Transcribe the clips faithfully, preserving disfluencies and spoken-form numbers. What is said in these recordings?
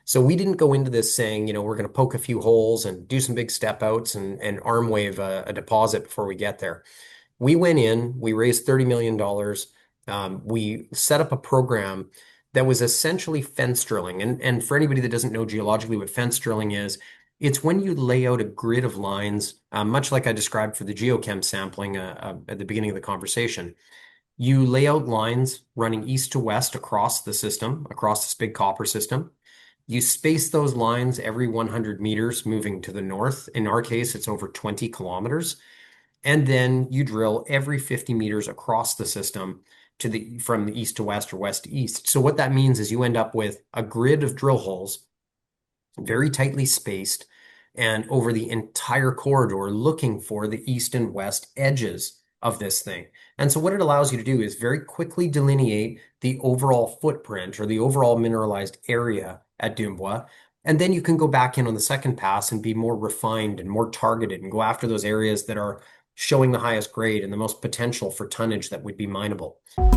So we didn't go into this saying, you know, we're going to poke a few holes and do some big step outs and, and arm wave a, a deposit before we get there. We went in, we raised thirty million dollars. Um, we set up a program that was essentially fence drilling. And, and for anybody that doesn't know geologically what fence drilling is, it's when you lay out a grid of lines, uh, much like I described for the geochem sampling uh, uh, at the beginning of the conversation. You lay out lines running east to west across the system, across this big copper system. You space those lines every one hundred meters moving to the north. In our case, it's over twenty kilometers. And then you drill every fifty meters across the system to the from the east to west or west to east. So what that means is you end up with a grid of drill holes, very tightly spaced, and over the entire corridor looking for the east and west edges of this thing. And so what it allows you to do is very quickly delineate the overall footprint or the overall mineralized area at Dumbwa. And then you can go back in on the second pass and be more refined and more targeted and go after those areas that are showing the highest grade and the most potential for tonnage that would be mineable.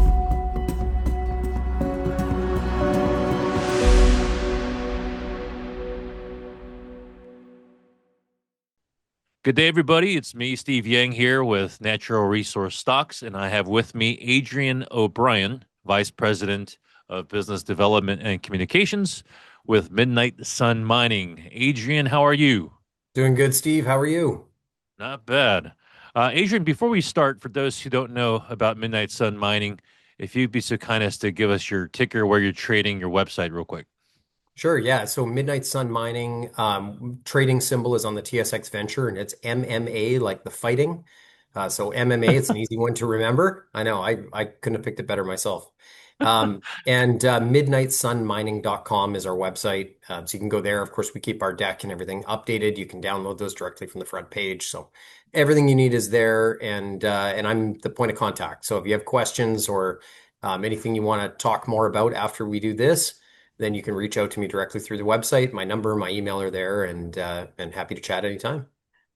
Good day, everybody. It's me, Steve Yang, here with Natural Resource Stocks, and I have with me Adrian O'Brien, Vice President of Business Development and Communications with Midnight Sun Mining. Adrian, how are you? Doing good, Steve. How are you? Not bad. Uh, Adrian, before we start, for those who don't know about Midnight Sun Mining, if you'd be so kind as to give us your ticker, where you're trading, your website, real quick. Sure, yeah. So Midnight Sun Mining, um, trading symbol is on the T S X Venture, and it's M M A, like the fighting. Uh, so M M A, it's an easy one to remember. I know, I, I couldn't have picked it better myself. Um, and uh, midnight sun mining dot com is our website. Uh, so you can go there. Of course, we keep our deck and everything updated. You can download those directly from the front page. So everything you need is there. And uh, and I'm the point of contact. So if you have questions or um, anything you want to talk more about after we do this, then you can reach out to me directly through the website. My number, my email are there, and uh, and happy to chat anytime.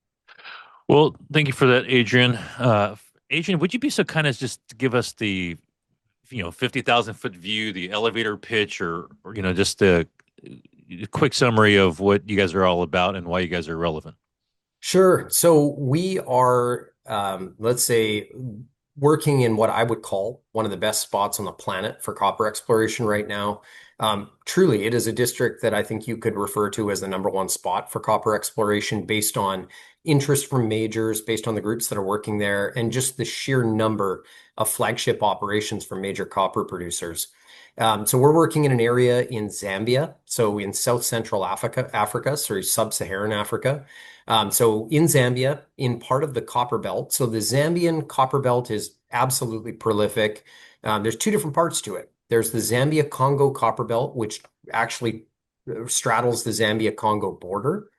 Well, thank you for that, Adrian. Uh, Adrian, would you be so kind as just to give us the you know, fifty thousand foot view, the elevator pitch, or, or you know, just a, a quick summary of what you guys are all about and why you guys are relevant? Sure. So we are, um, let's say, working in what I would call one of the best spots on the planet for copper exploration right now. Um, truly, it is a district that I think you could refer to as the number one spot for copper exploration based on interest from majors, based on the groups that are working there, and just the sheer number of flagship operations from major copper producers. Um, so we're working in an area in Zambia, so in South Central Africa, Africa, sorry, Sub-Saharan Africa. Um, so in Zambia, in part of the copper belt. So the Zambian copper belt is absolutely prolific. Um, there's two different parts to it. There's the Zambia-Congo copper belt, which actually straddles the Zambia-Congo border.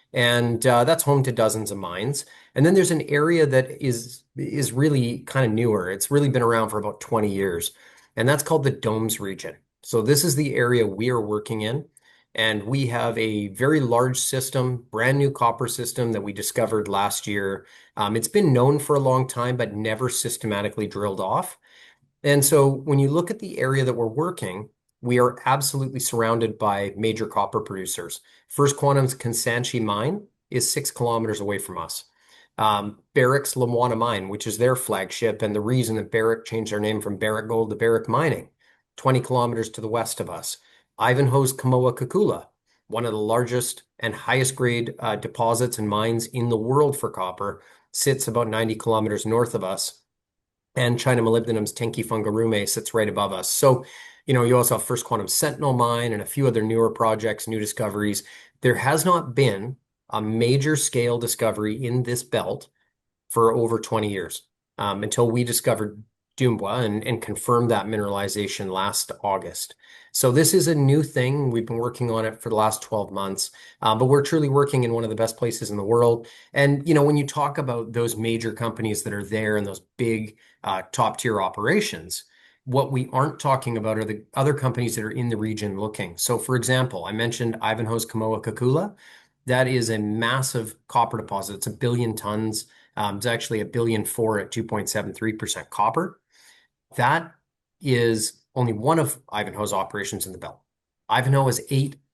And uh, that's home to dozens of mines. And then there's an area that is is really kind of newer. It's really been around for about twenty years, and that's called the Domes region. So this is the area we are working in, and we have a very large system, brand new copper system that we discovered last year. Um, it's been known for a long time, but never systematically drilled off. And so when you look at the area that we're working, we are absolutely surrounded by major copper producers. First Quantum's Kansanshi mine is six kilometers away from us. Um, Barrick's Lumwana mine, which is their flagship, and the reason that Barrick changed their name from Barrick Gold to Barrick Mining, twenty kilometers to the west of us. Ivanhoe's Kamoa-Kakula, one of the largest and highest grade uh, deposits and mines in the world for copper, sits about ninety kilometers north of us. And China Molybdenum's Tenke Fungurume sits right above us. So, you know, you also have First Quantum Sentinel Mine and a few other newer projects, new discoveries. There has not been a major scale discovery in this belt for over twenty years, um, until we discovered Dumbwa and, and confirmed that mineralization last August. So this is a new thing. We've been working on it for the last twelve months, uh, but we're truly working in one of the best places in the world. And, you know, when you talk about those major companies that are there and those big uh, top tier operations, what we aren't talking about are the other companies that are in the region looking. So, for example, I mentioned Ivanhoe's Kamoa-Kakula. That is a massive copper deposit. It's a billion tons. Um, it's actually a billion four at two point seven three percent copper. That is only one of Ivanhoe's operations in the belt. Ivanhoe has eight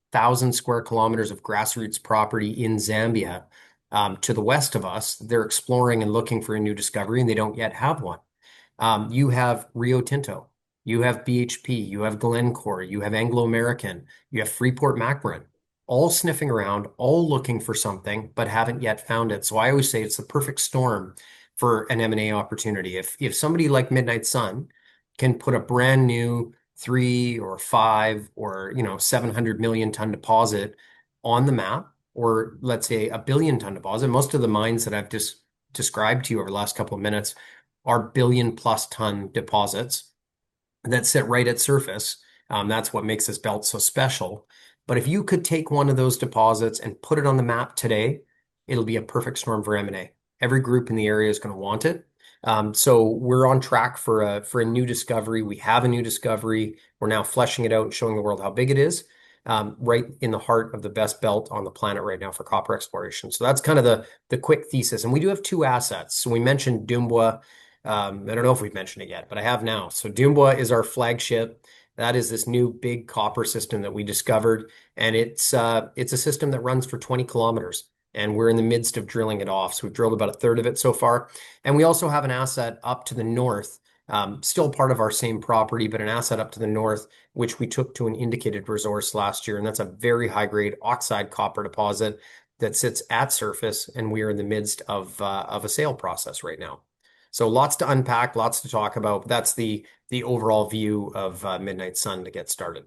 thousand square kilometers of grassroots property in Zambia. Um, to the west of us, they're exploring and looking for a new discovery, and they don't yet have one. Um, you have Rio Tinto, you have B H P, you have Glencore, you have Anglo American, you have Freeport-McMoRan, all sniffing around, all looking for something, but haven't yet found it. So I always say it's the perfect storm for an M and A opportunity. If if somebody like Midnight Sun can put a brand new three or five or you know seven hundred million ton deposit on the map, or let's say a billion ton deposit, most of the mines that I've just described to you over the last couple of minutes are billion plus ton deposits that sit right at surface. Um, that's what makes this belt so special. But if you could take one of those deposits and put it on the map today, it'll be a perfect storm for M and A. Every group in the area is going to want it. Um, so we're on track for a for a new discovery. We have a new discovery. We're now fleshing it out and showing the world how big it is. Um, right in the heart of the best belt on the planet right now for copper exploration. So that's kind of the the quick thesis. And we do have two assets. So we mentioned Dumbwa. Um, I don't know if we've mentioned it yet, but I have now. So Dumbwa is our flagship. That is this new big copper system that we discovered, and it's uh, it's a system that runs for twenty kilometers, and we're in the midst of drilling it off. So we've drilled about a third of it so far, and we also have an asset up to the north, um, still part of our same property, but an asset up to the north, which we took to an indicated resource last year, and that's a very high grade oxide copper deposit that sits at surface, and we are in the midst of uh, of a sale process right now. So lots to unpack, lots to talk about. That's the the overall view of uh, Midnight Sun to get started.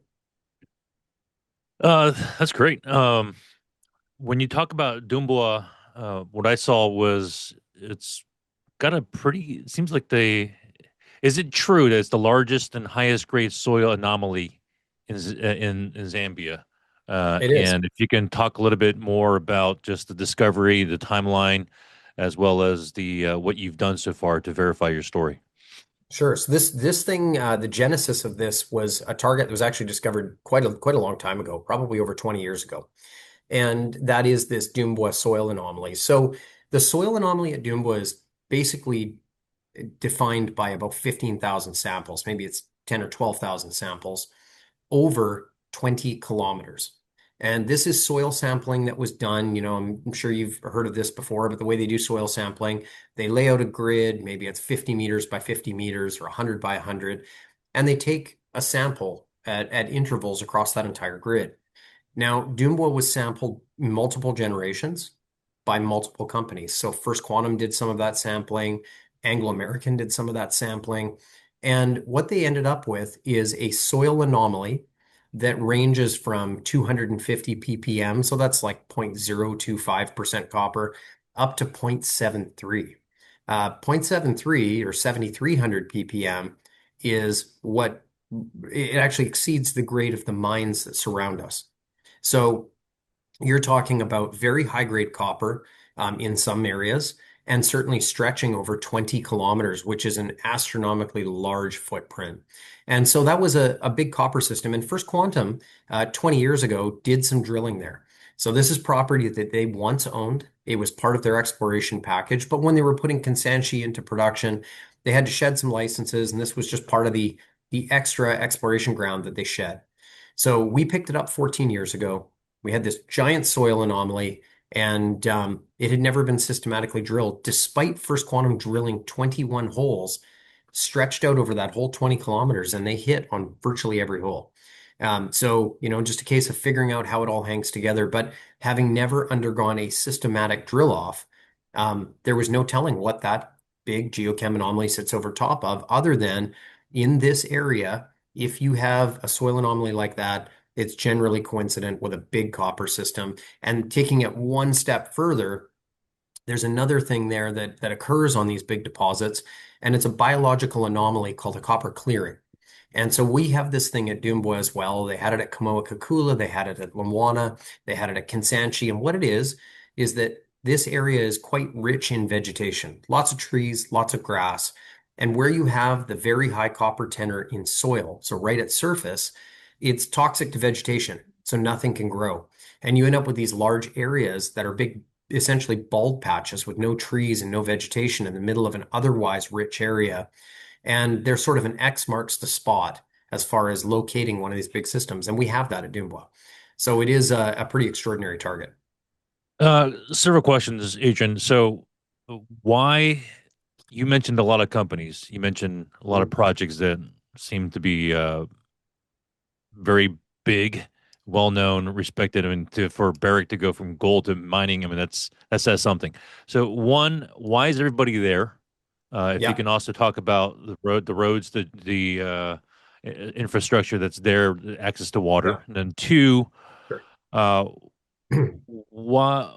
Uh, that's great. Um, when you talk about Dumbwa, uh, what I saw was it's got a pretty, it seems like they, is it true that it's the largest and highest grade soil anomaly in Z- uh, in, in Zambia? Uh, It is. and if you can talk a little bit more about just the discovery, the timeline, as well as the uh, what you've done so far to verify your story. Sure. So this this thing, uh, the genesis of this was a target that was actually discovered quite a quite a long time ago, probably over twenty years ago. And that is this Dumbwa soil anomaly. So the soil anomaly at Dumbwa is basically defined by about fifteen thousand samples, maybe it's ten or twelve thousand samples over twenty kilometers. And this is soil sampling that was done. You know, I'm, I'm sure you've heard of this before, but the way they do soil sampling, they lay out a grid, maybe it's fifty meters by fifty meters or one hundred by one hundred, and they take a sample at, at intervals across that entire grid. Now, Dumbwa was sampled multiple generations by multiple companies. So First Quantum did some of that sampling, Anglo American did some of that sampling. And what they ended up with is a soil anomaly that ranges from two hundred fifty p p m, so that's like zero point zero two five percent copper, up to zero point seven three. Uh, zero point seven three or seventy-three hundred p p m is what it actually exceeds the grade of the mines that surround us. So you're talking about very high grade copper um, in some areas, and certainly stretching over twenty kilometers, which is an astronomically large footprint. And so that was a, a big copper system. And First Quantum, uh, twenty years ago, did some drilling there. So this is property that they once owned. It was part of their exploration package. But when they were putting Kansanshi into production, they had to shed some licenses, and this was just part of the, the extra exploration ground that they shed. So we picked it up fourteen years ago. We had this giant soil anomaly, and um, it had never been systematically drilled, despite First Quantum drilling twenty-one holes stretched out over that whole twenty kilometers, and they hit on virtually every hole. Um, so, you know, just a case of figuring out how it all hangs together. But having never undergone a systematic drill off, um, there was no telling what that big geochem anomaly sits over top of, other than in this area, if you have a soil anomaly like that, it's generally coincident with a big copper system. And taking it one step further, there's another thing there that, that occurs on these big deposits, and it's a biological anomaly called a copper clearing. And so we have this thing at Dumbwa as well. They had it at Kamoa-Kakula, they had it at Lumwana, they had it at Kansanshi. And what it is, is that this area is quite rich in vegetation, lots of trees, lots of grass. And where you have the very high copper tenor in soil, so right at surface, it's toxic to vegetation, so nothing can grow. And you end up with these large areas that are big, essentially bald patches with no trees and no vegetation in the middle of an otherwise rich area. And there's sort of an X marks the spot as far as locating one of these big systems. And we have that at Dumbwa. So it is a, a pretty extraordinary target. Uh, several questions, Adrian. So, why you mentioned a lot of companies, you mentioned a lot of Mhm. projects that seem to be uh, very big, well known, respected. I mean, to, for Barrick to go from gold to mining, I mean, that's that says something. So, one, why is everybody there? Uh, if you Yeah, can also talk about the road, the roads, the the uh, i- infrastructure that's there, the access to yeah, water, and then two, sure. uh, why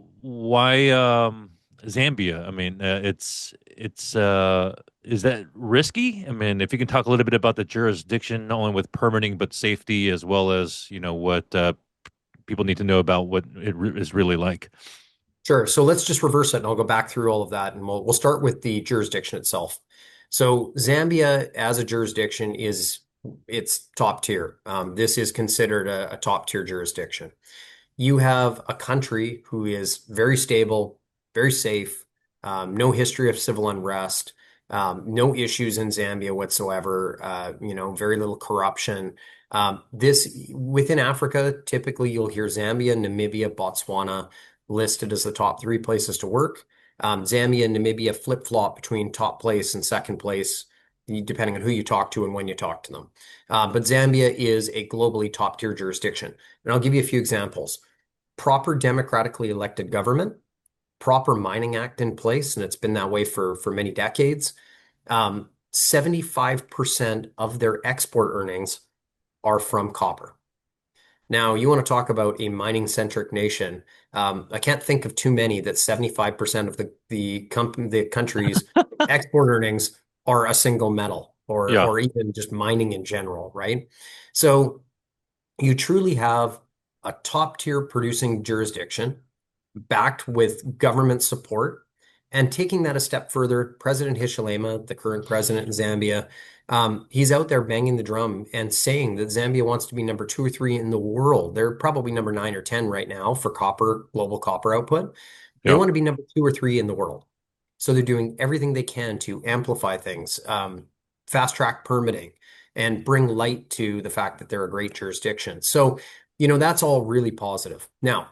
why um Zambia? I mean, uh, it's it's uh is that risky? I mean, if you can talk a little bit about the jurisdiction, not only with permitting but safety as well as, you know, what uh people need to know about what it re is really like. Sure. So let's just reverse it and I'll go back through all of that and we'll we'll start with the jurisdiction itself. So Zambia as a jurisdiction is it's top tier. Um, this is considered a, a top tier jurisdiction. You have a country who is very stable, very safe, um, no history of civil unrest, um, no issues in Zambia whatsoever, uh, you know, very little corruption. Um, this within Africa, typically you'll hear Zambia, Namibia, Botswana listed as the top three places to work. Um, Zambia and Namibia flip-flop between top place and second place, depending on who you talk to and when you talk to them. Uh, but Zambia is a globally top-tier jurisdiction. And I'll give you a few examples. Proper democratically elected government, proper mining act in place, and it's been that way for, for many decades. Um, seventy-five percent of their export earnings are from copper. Now, you want to talk about a mining-centric nation. Um, I can't think of too many that seventy-five percent of the the, comp the country's export earnings are a single metal or Yeah. or even just mining in general, right? So you truly have a top-tier producing jurisdiction backed with government support. And taking that a step further, President Hichilema, the current president in Zambia, um, he's out there banging the drum and saying that Zambia wants to be number two or three in the world. They're probably number nine or ten right now for copper, global copper output. They Yeah. want to be number two or three in the world. So they're doing everything they can to amplify things, um, fast track permitting, and bring light to the fact that they're a great jurisdiction. So, you know, that's all really positive. Now,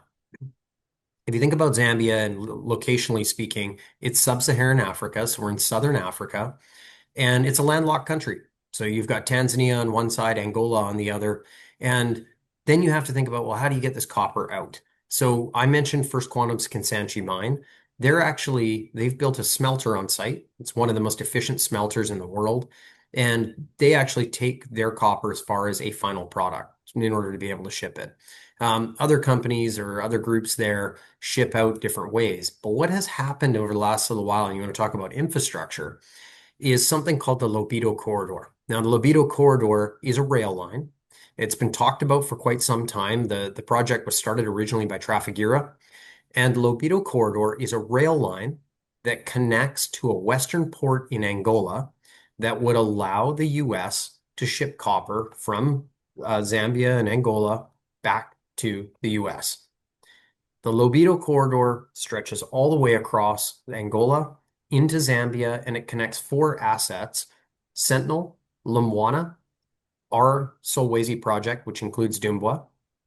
if you think about Zambia and locationally speaking, it's sub-Saharan Africa, so we're in southern Africa, and it's a landlocked country. So you've got Tanzania on one side, Angola on the other, and then you have to think about, well, how do you get this copper out? So I mentioned First Quantum's Kansanshi mine. They're actually, they've built a smelter on site. It's one of the most efficient smelters in the world. And they actually take their copper as far as a final product in order to be able to ship it. Um, other companies or other groups there ship out different ways. But what has happened over the last little while, and you want to talk about infrastructure, is something called the Lobito Corridor. Now, the Lobito Corridor is a rail line. It's been talked about for quite some time. The, the project was started originally by Trafigura, and the Lobito Corridor is a rail line that connects to a western port in Angola that would allow the U S to ship copper from uh, Zambia and Angola back to the U S. The Lobito corridor stretches all the way across Angola into Zambia and it connects four assets: Sentinel, Lumwana, our Solwezi project, which includes Dumbwa,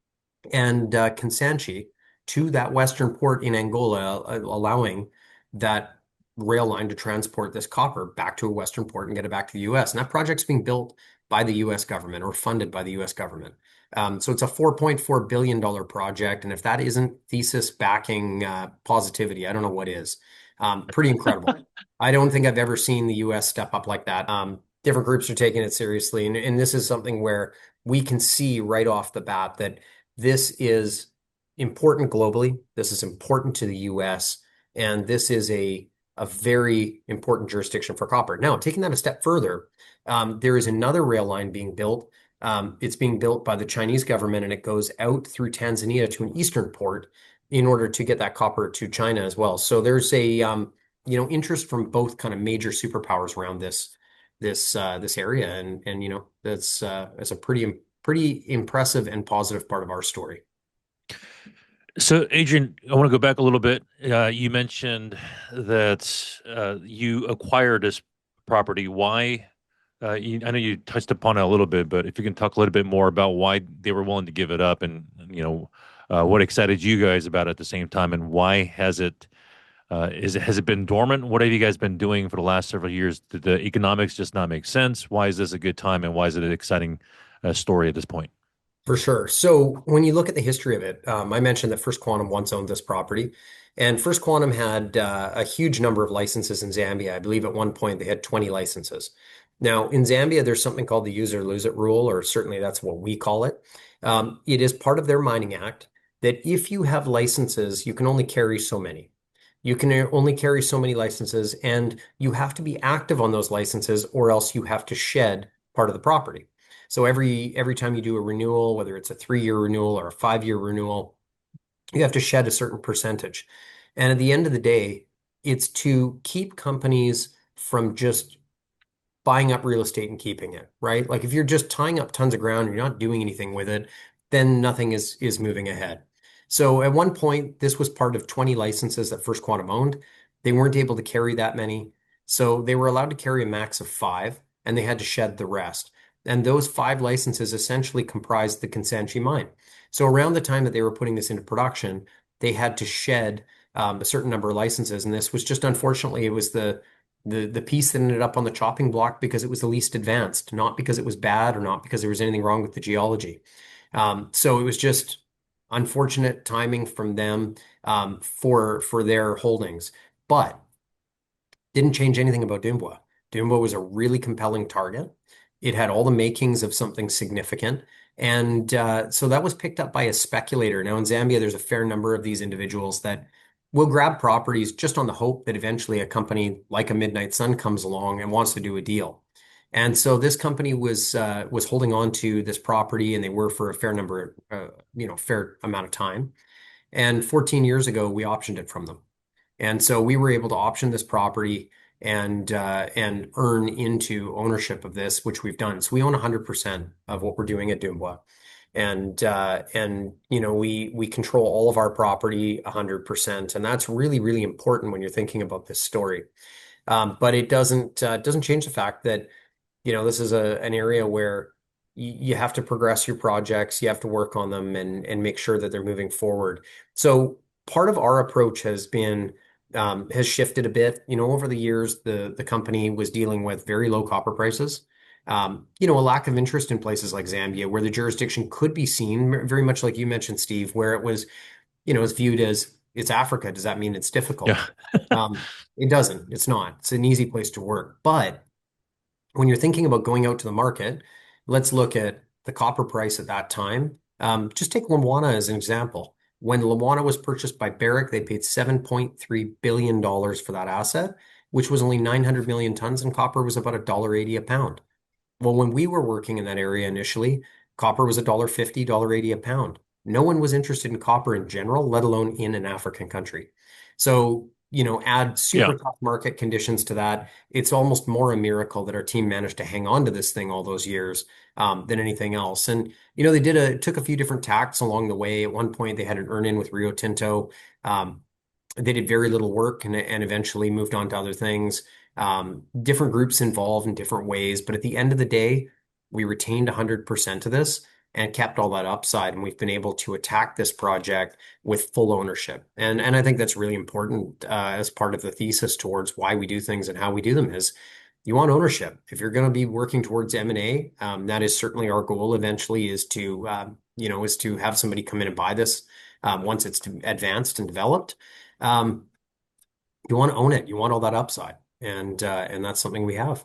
and uh, Kansanshi to that western port in Angola, uh, allowing that rail line to transport this copper back to a western port and get it back to the U S. And that project's being built by the U S government or funded by the U S government. Um, so it's a four point four billion dollars project. And if that isn't thesis backing uh, positivity, I don't know what is. Um, pretty incredible. I don't think I've ever seen the U S step up like that. Um, different groups are taking it seriously. And, and this is something where we can see right off the bat that this is important globally. This is important to the U S, and this is a a very important jurisdiction for copper. Now, taking that a step further, um, there is another rail line being built. Um, it's being built by the Chinese government, and it goes out through Tanzania to an eastern port in order to get that copper to China as well. So there's a um, you know interest from both kind of major superpowers around this this uh, this area, and and you know that's uh, that's a pretty pretty impressive and positive part of our story. So, Adrian, I want to go back a little bit. Uh, you mentioned that uh, you acquired this property. Why? Uh, you, I know you touched upon it a little bit, but if you can talk a little bit more about why they were willing to give it up, and you know, uh, what excited you guys about it at the same time, and why has it uh, is it has it been dormant? What have you guys been doing for the last several years? Did the economics just not make sense? Why is this a good time, and why is it an exciting uh, story at this point? For sure. So when you look at the history of it, um, I mentioned that First Quantum once owned this property, and First Quantum had uh, a huge number of licenses in Zambia. I believe at one point they had twenty licenses. Now, in Zambia, there's something called the use or lose it rule, or certainly that's what we call it. Um, it is part of their mining act that if you have licenses, you can only carry so many. You can only carry so many licenses, and you have to be active on those licenses, or else you have to shed part of the property. So every every time you do a renewal, whether it's a three-year renewal or a five-year renewal, you have to shed a certain percentage. And at the end of the day, it's to keep companies from just buying up real estate and keeping it, right? Like if you're just tying up tons of ground, you're not doing anything with it, then nothing is is moving ahead. So at one point, this was part of twenty licenses that First Quantum owned. They weren't able to carry that many. So they were allowed to carry a max of five, and they had to shed the rest. And those five licenses essentially comprised the Kansanshi mine. So around the time that they were putting this into production, they had to shed um, a certain number of licenses. And this was just unfortunately, it was the the the piece that ended up on the chopping block because it was the least advanced, not because it was bad or not because there was anything wrong with the geology. Um, so it was just unfortunate timing from them um, for for their holdings, but didn't change anything about Dumbwa. Dumbwa was a really compelling target. It had all the makings of something significant. And uh, so that was picked up by a speculator. Now, in Zambia, there's a fair number of these individuals that will grab properties just on the hope that eventually a company like a Midnight Sun comes along and wants to do a deal. And so this company was uh, was holding on to this property, and they were for a fair number, uh, you know, fair amount of time. And fourteen years ago, we optioned it from them. And so we were able to option this property and uh, and earn into ownership of this, which we've done. So we own one hundred percent of what we're doing at Dumbwa. And uh, and you know we we control all of our property one hundred percent, and that's really really important when you're thinking about this story. Um, but it doesn't uh, doesn't change the fact that you know this is a an area where you, you have to progress your projects, you have to work on them, and and make sure that they're moving forward. So part of our approach has been um, has shifted a bit. You know, over the years, the the company was dealing with very low copper prices. Um, you know, a lack of interest in places like Zambia, where the jurisdiction could be seen very much like you mentioned, Steve, where it was, you know, it's viewed as it's Africa. Does that mean it's difficult? Yeah. Um, it doesn't. It's not. It's an easy place to work. But when you're thinking about going out to the market, let's look at the copper price at that time. Um, just take Lumwana as an example. When Lumwana was purchased by Barrick, they paid seven point three billion dollars for that asset, which was only nine hundred million tons, and copper was about a dollar eighty a pound. Well, when we were working in that area initially, copper was a dollar fifty, dollar eighty a pound. No one was interested in copper in general, let alone in an African country. So, you know, add Yeah. super tough market conditions to that. It's almost more a miracle that our team managed to hang on to this thing all those years um, than anything else. And, you know, they did a took a few different tacks along the way. At one point, they had an earn-in with Rio Tinto. Um, they did very little work and, and eventually moved on to other things. Um, different groups involved in different ways, but at the end of the day, we retained one hundred percent of this and kept all that upside, and we've been able to attack this project with full ownership. And and I think that's really important uh, as part of the thesis towards why we do things and how we do them is you want ownership. If you're going to be working towards M and A, um, that is certainly our goal eventually is to um, you know is to have somebody come in and buy this um, once it's advanced and developed. Um, you want to own it. You want all that upside, and uh, and that's something we have.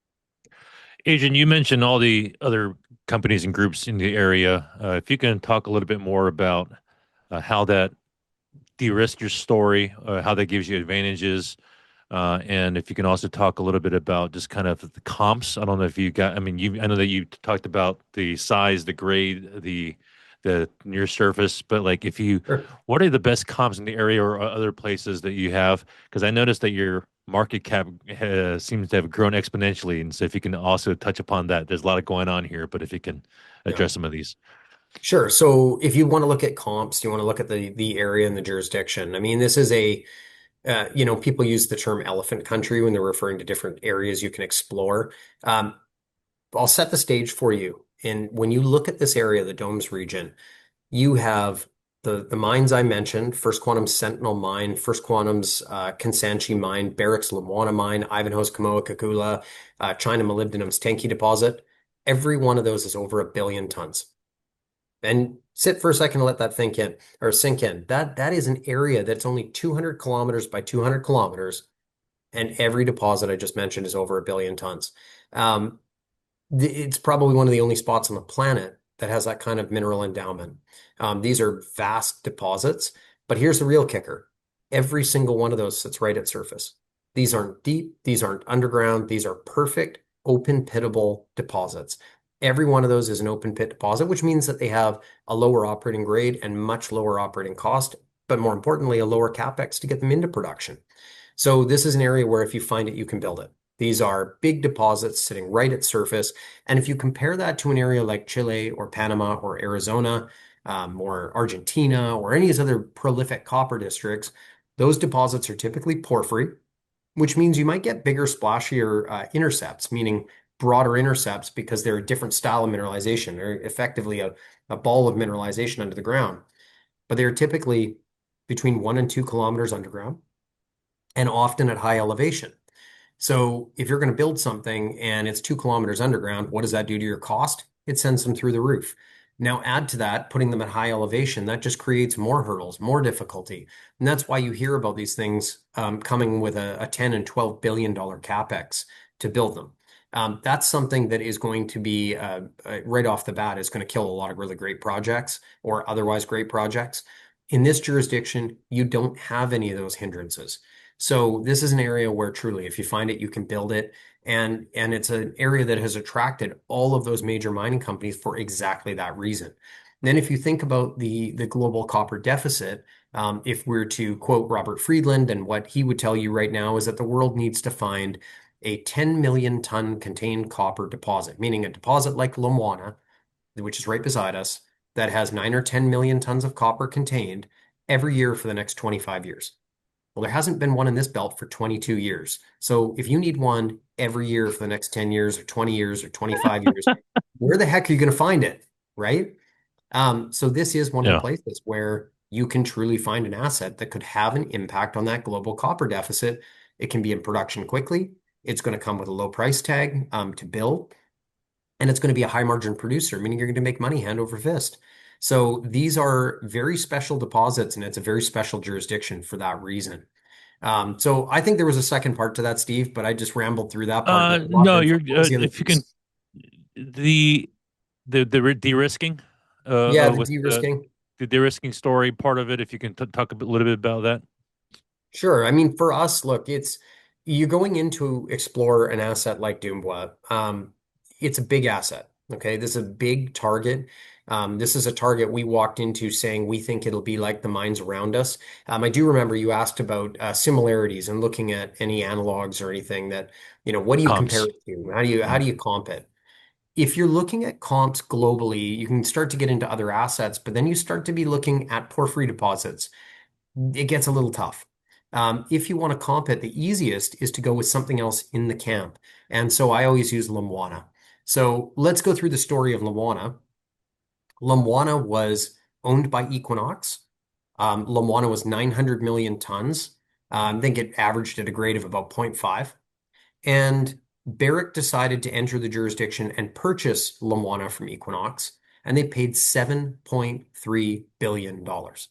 Adrian, you mentioned all the other companies and groups in the area. Uh, if you can talk a little bit more about uh, how that de-risk your story, uh, how that gives you advantages, uh, and if you can also talk a little bit about just kind of the comps. I don't know if you got, I mean, you, I know that you talked about the size, the grade, the the near surface, but like if you, Sure. what are the best comps in the area or other places that you have? Because I noticed that your market cap uh, seems to have grown exponentially, and so if you can also touch upon that, there's a lot of going on here. But if you can Yeah. address some of these, Sure. So if you want to look at comps, you want to look at the the area and the jurisdiction. I mean, this is a uh, you know, people use the term elephant country when they're referring to different areas you can explore. Um, I'll set the stage for you. And when you look at this area, the Domes region, you have the the mines I mentioned, First Quantum's Sentinel Mine, First Quantum's uh, Kansanshi Mine, Barrick's Lumwana Mine, Ivanhoe's Kamoa-Kakula, uh, China Molybdenum's Tenke deposit. Every one of those is over a billion tons. And sit for a second and let that think in or sink in. That that is an area that's only two hundred kilometers by two hundred kilometers, and every deposit I just mentioned is over a billion tons. Um, it's probably one of the only spots on the planet that has that kind of mineral endowment. Um, these are vast deposits, but here's the real kicker. Every single one of those sits right at surface. These aren't deep, these aren't underground, these are perfect open pittable deposits. Every one of those is an open pit deposit, which means that they have a lower operating grade and much lower operating cost, but more importantly, a lower capex to get them into production. So this is an area where if you find it, you can build it. These are big deposits sitting right at surface. And if you compare that to an area like Chile or Panama or Arizona, um, or Argentina or any of these other prolific copper districts, those deposits are typically porphyry, which means you might get bigger, splashier uh, intercepts, meaning broader intercepts because they're a different style of mineralization. They're effectively a, a ball of mineralization under the ground, but they're typically between one and two kilometers underground and often at high elevation. So if you're going to build something and it's two kilometers underground, what does that do to your cost? It sends them through the roof. Now add to that, putting them at high elevation, that just creates more hurdles, more difficulty. And that's why you hear about these things um, coming with a, a ten and twelve billion dollar capex to build them. Um, that's something that is going to be uh, uh, right off the bat is going to kill a lot of really great projects or otherwise great projects. In this jurisdiction, you don't have any of those hindrances. So this is an area where truly, if you find it, you can build it. And, and it's an area that has attracted all of those major mining companies for exactly that reason. Then if you think about the, the global copper deficit, um, if we're to quote Robert Friedland, and what he would tell you right now is that the world needs to find a ten million ton contained copper deposit, meaning a deposit like Lumwana, which is right beside us, that has nine or ten million tons of copper contained every year for the next twenty-five years. Well, there hasn't been one in this belt for twenty-two years. So if you need one every year for the next ten years or twenty years or twenty-five years, where the heck are you going to find it? Right? Um, so this is one of the Yeah. places where you can truly find an asset that could have an impact on that global copper deficit. It can be in production quickly. It's going to come with a low price tag um, to build, and it's going to be a high margin producer, meaning you're going to make money hand over fist. So these are very special deposits, and it's a very special jurisdiction for that reason. Um, so I think there was a second part to that, Steve, but I just rambled through that part. Uh, That's a lot of no, info. you're What was uh, the other if you can piece? the the the de-risking uh, Yeah, uh the with the de-risking. the de-risking story part of it. If you can t talk a bit, little bit about that. Sure. I mean, for us, look, it's you're going in to explore an asset like Dumbwa. Um, it's a big asset. Okay. This is a big target. Um, this is a target we walked into saying we think it'll be like the mines around us. Um, I do remember you asked about uh, similarities and looking at any analogs or anything that, you know, what do you compare Comps. it to? How do you how Mm. do you comp it? If you're looking at comps globally, you can start to get into other assets, but then you start to be looking at porphyry deposits. It gets a little tough. Um, if you want to comp it, the easiest is to go with something else in the camp. And so I always use Lumwana. So let's go through the story of Lumwana. Lumwana was owned by Equinox. Um, Lumwana was nine hundred million tons. Um, I think it averaged at a grade of about zero point five. And Barrick decided to enter the jurisdiction and purchase Lumwana from Equinox, and they paid seven point three billion dollars.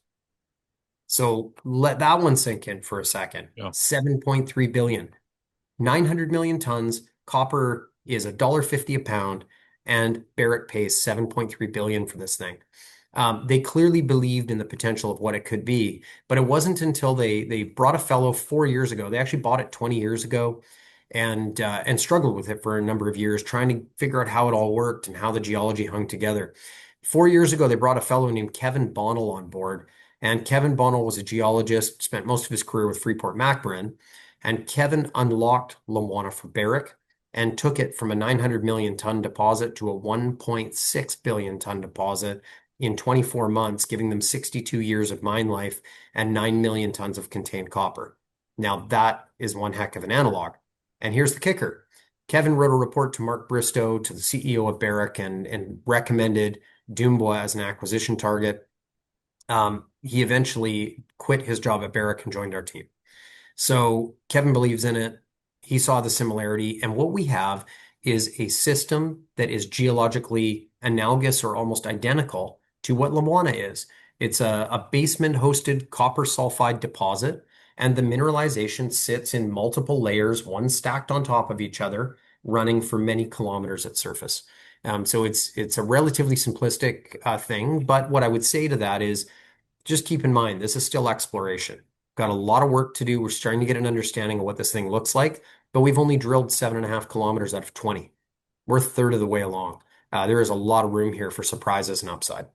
So let that one sink in for a second. Yeah. seven point three billion, nine hundred million tons. Copper is a dollar fifty a pound, and Barrick pays seven point three billion for this thing. Um, they clearly believed in the potential of what it could be, but it wasn't until they they brought a fellow four years ago. They actually bought it twenty years ago, and uh, and struggled with it for a number of years, trying to figure out how it all worked and how the geology hung together. Four years ago, they brought a fellow named Kevin Bonnell on board, and Kevin Bonnell was a geologist, spent most of his career with Freeport-McMoRan, and Kevin unlocked Lumwana for Barrick and took it from a nine hundred million ton deposit to a one point six billion ton deposit in twenty-four months, giving them sixty-two years of mine life and nine million tons of contained copper. Now, that is one heck of an analog. And here's the kicker. Kevin wrote a report to Mark Bristow, to the C E O of Barrick, and, and recommended Dumbwa as an acquisition target. Um, he eventually quit his job at Barrick and joined our team. So Kevin believes in it. He saw the similarity. And what we have is a system that is geologically analogous or almost identical to what Lumwana is. It's a, a basement hosted copper sulfide deposit, and the mineralization sits in multiple layers, one stacked on top of each other, running for many kilometers at surface. Um, so it's it's a relatively simplistic uh, thing, but what I would say to that is just keep in mind, this is still exploration. Got a lot of work to do. We're starting to get an understanding of what this thing looks like, but we've only drilled seven and a half kilometers out of twenty. We're a third of the way along. Uh, there is a lot of room here for surprises and upside.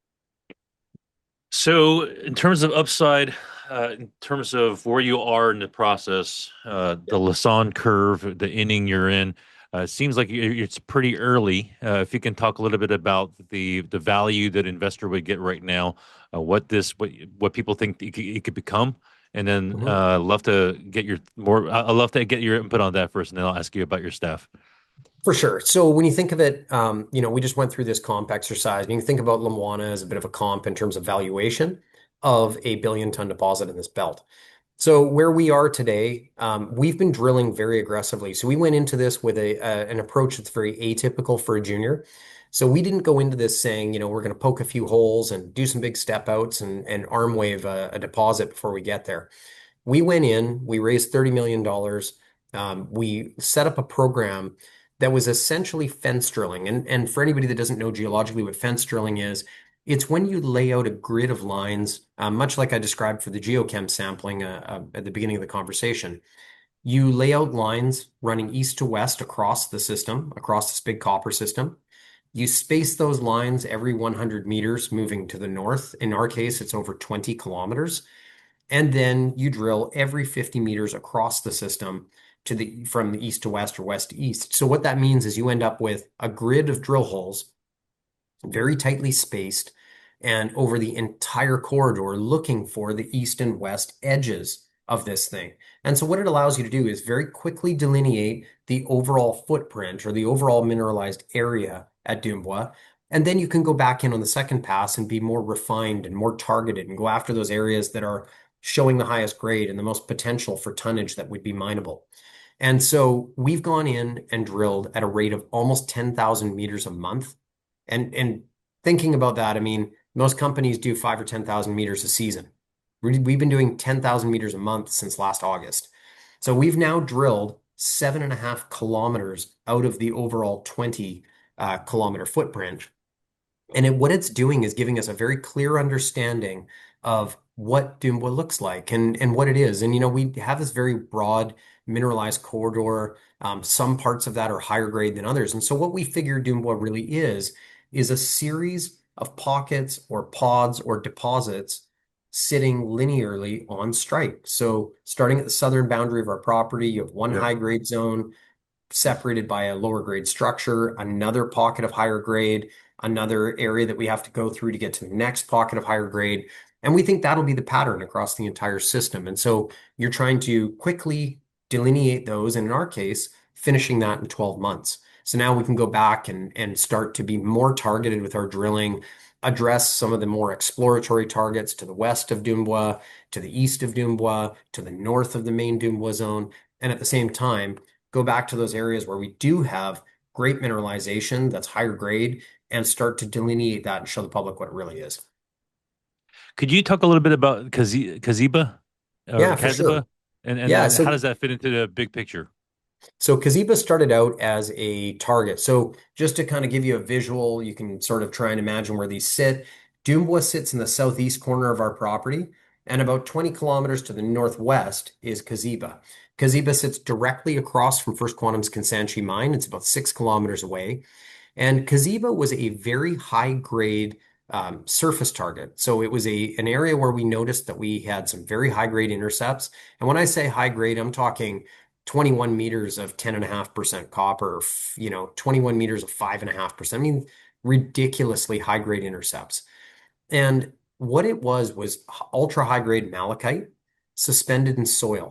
So, in terms of upside, uh, in terms of where you are in the process, uh, the Lassonde curve, the inning you're in, uh, it seems like you- it's pretty early. Uh, if you can talk a little bit about the the value that investor would get right now, uh, what this what what people think it could, it could become, and then Mhm. uh, love to get your more. I- I'd love to get your input on that first, and then I'll ask you about your staff. For sure. So when you think of it, um, you know, we just went through this comp exercise, and you can think about Lumwana as a bit of a comp in terms of valuation of a billion ton deposit in this belt. So where we are today, um, we've been drilling very aggressively. So we went into this with a, a an approach that's very atypical for a junior. So we didn't go into this saying, you know, we're going to poke a few holes and do some big step outs and, and arm wave a, a deposit before we get there. We went in, we raised thirty million dollars. Um, we set up a program that was essentially fence drilling. And, and for anybody that doesn't know geologically what fence drilling is, it's when you lay out a grid of lines, uh, much like I described for the geochem sampling uh, uh, at the beginning of the conversation. You lay out lines running east to west across the system, across this big copper system. You space those lines every one hundred meters moving to the north. In our case, it's over twenty kilometers. And then you drill every fifty meters across the system to the from the east to west or west to east. So what that means is you end up with a grid of drill holes, very tightly spaced, and over the entire corridor looking for the east and west edges of this thing. And so what it allows you to do is very quickly delineate the overall footprint or the overall mineralized area at Dumbwa. And then you can go back in on the second pass and be more refined and more targeted and go after those areas that are showing the highest grade and the most potential for tonnage that would be mineable. And so we've gone in and drilled at a rate of almost ten thousand meters a month. And and thinking about that, I mean, most companies do five or ten thousand meters a season. We- We've been doing ten thousand meters a month since last August. So we've now drilled seven and a half kilometers out of the overall twenty uh, kilometer footprint. And it, what it's doing is giving us a very clear understanding of what Dumbwa looks like and, and what it is. And, you know, we have this very broad mineralized corridor. Um, some parts of that are higher grade than others. And so what we figure Dumbwa really is, is a series of pockets or pods or deposits sitting linearly on strike. So starting at the southern boundary of our property, you have one Yep. high grade zone separated by a lower grade structure, another pocket of higher grade, another area that we have to go through to get to the next pocket of higher grade. And we think that'll be the pattern across the entire system. And so you're trying to quickly delineate those, and in our case, finishing that in twelve months. So now we can go back and, and start to be more targeted with our drilling, address some of the more exploratory targets to the west of Dumbwa, to the east of Dumbwa, to the north of the main Dumbwa zone. And at the same time, go back to those areas where we do have great mineralization that's higher grade and start to delineate that and show the public what it really is. Could you talk a little bit about Kazi Kaziba or Yeah, for Kaziba, sure. and and Yeah, then how so does that fit into the big picture? So Kaziba started out as a target. So just to kind of give you a visual, you can sort of try and imagine where these sit. Dumbwa sits in the southeast corner of our property, and about twenty kilometers to the northwest is Kaziba. Kaziba sits directly across from First Quantum's Kansanshi mine. It's about six kilometers away. And Kaziba was a very high grade um, surface target. So it was a an area where we noticed that we had some very high grade intercepts. And when I say high grade, I'm talking twenty-one meters of ten and a half percent copper, you know, twenty-one meters of five and a half percent. I mean, ridiculously high grade intercepts. And what it was was ultra high grade malachite suspended in soil.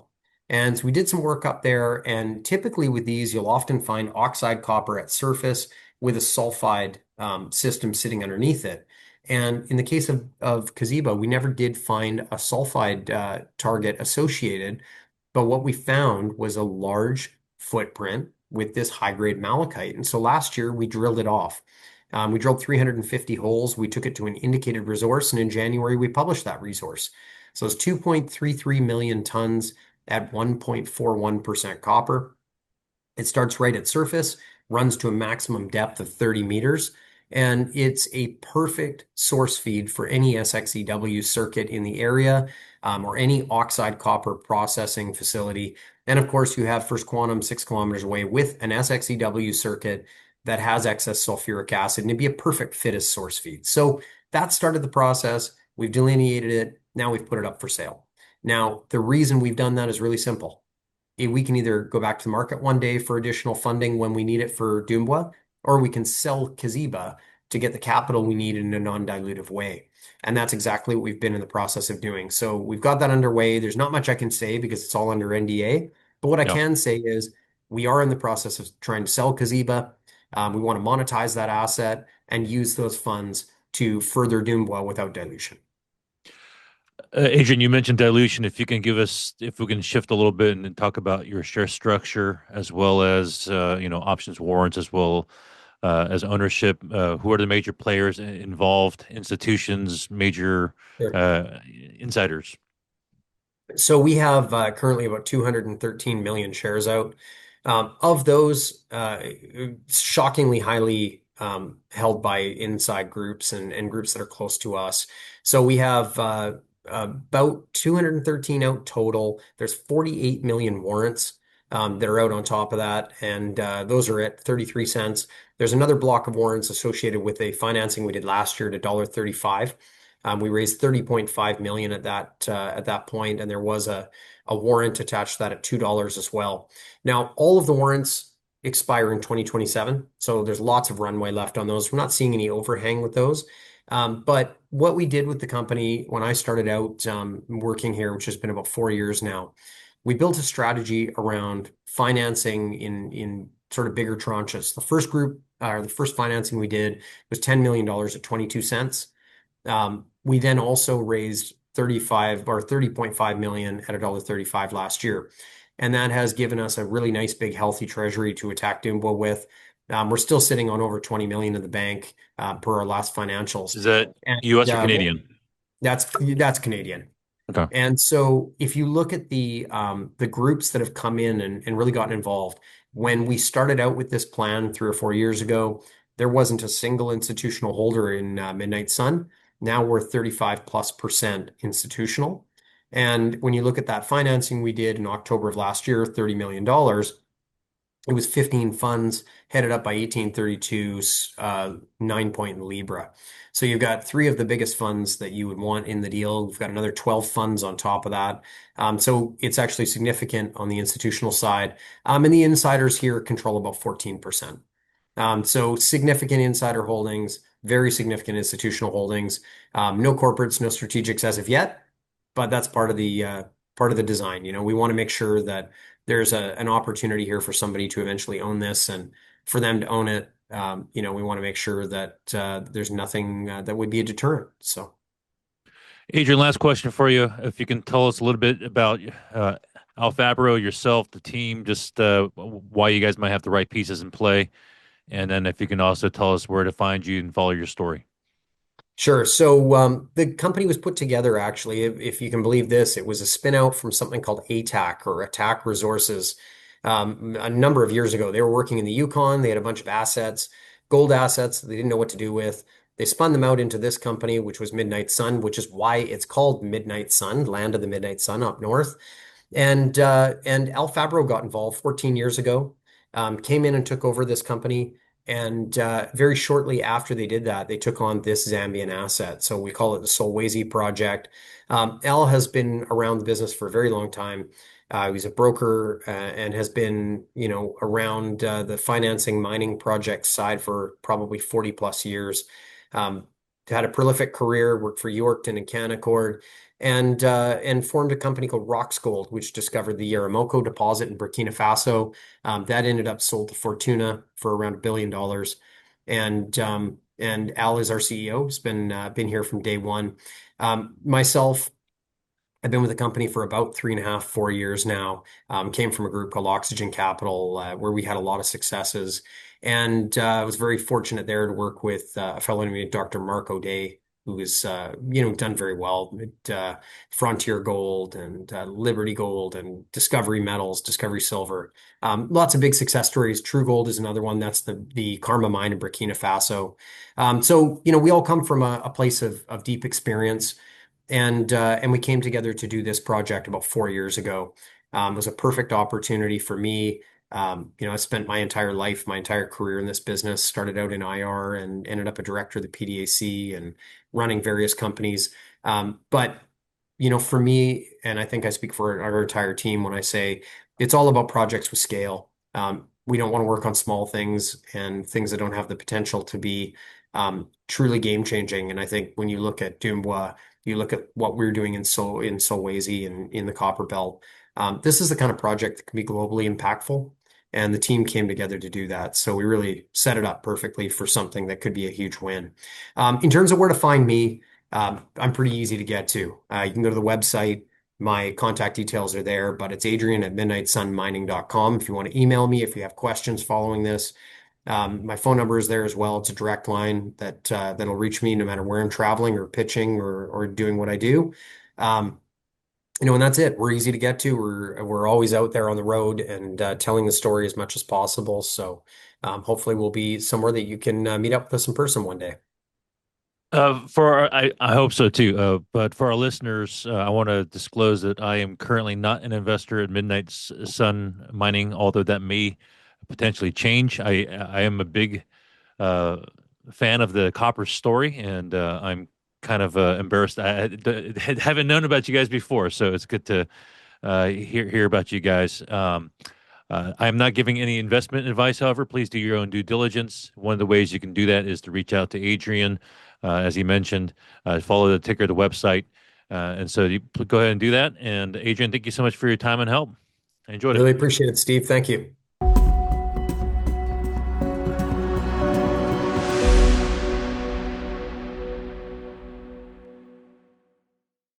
And so we did some work up there. And typically with these, you'll often find oxide copper at surface with a sulfide um, system sitting underneath it. And in the case of, of Kaziba, we never did find a sulfide uh, target associated. But what we found was a large footprint with this high-grade malachite. And so last year we drilled it off. Um, we drilled three hundred fifty holes. We took it to an indicated resource, and in January we published that resource. So it's two point three three million tons at one point four one percent copper. It starts right at surface, runs to a maximum depth of thirty meters, and it's a perfect source feed for any S X E W circuit in the area, um, or any oxide copper processing facility. And of course, you have First Quantum six kilometers away with an S X E W circuit that has excess sulfuric acid, and it'd be a perfect fit as source feed. So that started the process. We've delineated it. Now we've put it up for sale. Now, the reason we've done that is really simple. We can either go back to the market one day for additional funding when we need it for Dumbwa, or we can sell Kaziba to get the capital we need in a non-dilutive way. And that's exactly what we've been in the process of doing. So we've got that underway. There's not much I can say because it's all under N D A. But what I Yeah. can say is we are in the process of trying to sell Kaziba. Um, we want to monetize that asset and use those funds to further Dumbwa without dilution. Uh, Adrian, you mentioned dilution. If you can give us, if we can shift a little bit and talk about your share structure as well as, uh, you know, options, warrants, as well uh, as ownership. Uh, who are the major players involved, institutions, major Sure. uh, insiders? So we have uh, currently about two hundred thirteen million shares out. Um, of those, uh, shockingly highly um, held by inside groups and, and groups that are close to us. So we have uh, about two hundred thirteen out total. There's forty-eight million warrants um, that are out on top of that, and uh, those are at thirty-three cents. There's another block of warrants associated with a financing we did last year at one dollar thirty-five. Um, we raised thirty point five million at that uh, at that point, and there was a a warrant attached to that at two dollars as well. Now, all of the warrants expire in twenty twenty-seven, so there's lots of runway left on those. We're not seeing any overhang with those. Um, but what we did with the company when I started out um, working here, which has been about four years now, we built a strategy around financing in in sort of bigger tranches. The first group, or uh, the first financing we did was ten million dollars at twenty-two cents. Um, we then also raised thirty-five or thirty point five million at one dollar thirty-five last year. And that has given us a really nice, big, healthy treasury to attack Dumbwa with. Um, we're still sitting on over twenty million in the bank uh, per our last financials. Is that And U S or uh, Canadian? that's that's Canadian. Okay. And so if you look at the um, the groups that have come in and, and really gotten involved, when we started out with this plan three or four years ago, there wasn't a single institutional holder in uh, Midnight Sun. Now we're thirty-five plus percent institutional. And when you look at that financing we did in October of last year, thirty million dollars, it was fifteen funds headed up by eighteen thirty-two's uh, Nine Point and Libra. So you've got three of the biggest funds that you would want in the deal. We've got another twelve funds on top of that. Um, so it's actually significant on the institutional side. Um, and the insiders here control about fourteen percent. Um, so significant insider holdings, very significant institutional holdings. Um, no corporates, no strategics as of yet, but that's part of the uh, part of the design. You know, we want to make sure that there's a, an opportunity here for somebody to eventually own this, and for them to own it, um, you know, we want to make sure that uh, there's nothing uh, that would be a deterrent. So, Adrian, last question for you. If you can tell us a little bit about uh, Alfabro, yourself, the team, just uh, why you guys might have the right pieces in play. And then if you can also tell us where to find you and follow your story. sure. So um, the company was put together actually, if, if you can believe this, it was a spin out from something called A T A C or Attack Resources um, a number of years ago. They were working in the Yukon. They had a bunch of assets, gold assets that they didn't know what to do with. They spun them out into this company, which was Midnight Sun, which is why it's called Midnight Sun, land of the Midnight Sun up north. And uh, and Al Fabro got involved fourteen years ago, um, came in and took over this company. And uh, very shortly after they did that, they took on this Zambian asset. So we call it the Solwezi project. Um, Al has been around the business for a very long time. Uh, he's a broker uh, and has been, you know, around uh, the financing mining project side for probably forty plus years. Um, had a prolific career, worked for Yorkton and Canaccord, and uh, and formed a company called Roxgold, which discovered the Yaramoko deposit in Burkina Faso. Um, that ended up sold to Fortuna for around a billion dollars. And um, and Al is our C E O. He's been uh, been here from day one. Um, myself, I've been with the company for about three and a half, four years now. Um, came from a group called Oxygen Capital, uh, where we had a lot of successes. And uh, I was very fortunate there to work with uh, a fellow named Doctor Mark O'Day, who has, uh, you know, done very well at uh, Frontier Gold and uh, Liberty Gold and Discovery Metals, Discovery Silver. Um, lots of big success stories. True Gold is another one. That's the the Karma mine in Burkina Faso. Um, so, you know, we all come from a, a place of, of deep experience. And uh, and we came together to do this project about four years ago. Um, it was a perfect opportunity for me. Um, you know, I spent my entire life, my entire career in this business. Started out in I R and ended up a director of the P D A C and running various companies. Um, but you know, for me, and I think I speak for our entire team when I say it's all about projects with scale. Um, we don't want to work on small things and things that don't have the potential to be um, truly game changing. And I think when you look at Dumbwa, you look at what we're doing in Sol in Solwezi and in the Copper Belt. Um, this is the kind of project that can be globally impactful, and the team came together to do that. So we really set it up perfectly for something that could be a huge win. Um, in terms of where to find me, um, I'm pretty easy to get to. Uh, you can go to the website. My contact details are there, but it's Adrian at midnight sun mining dot com. If you want to email me, if you have questions following this, um, my phone number is there as well. It's a direct line that uh, that'll reach me no matter where I'm traveling or pitching or or doing what I do. Um, you know, and that's it. We're easy to get to. We're we're always out there on the road and uh, telling the story as much as possible. So um, hopefully, we'll be somewhere that you can uh, meet up with us in person one day. Uh, for our, I, I hope so too. Uh, but for our listeners, uh, I want to disclose that I am currently not an investor in Midnight S- Sun Mining, although that may potentially change. I I am a big uh, fan of the copper story, and uh, I'm kind of uh, embarrassed. I, I haven't known about you guys before, so it's good to uh, hear hear about you guys. Um, uh, I am not giving any investment advice, however. Please do your own due diligence. One of the ways you can do that is to reach out to Adrian, uh, as he mentioned, uh, follow the ticker, the website. Uh, and so you go ahead and do that. And Adrian, thank you so much for your time and help. I enjoyed it. Really appreciate it, Steve. Thank you.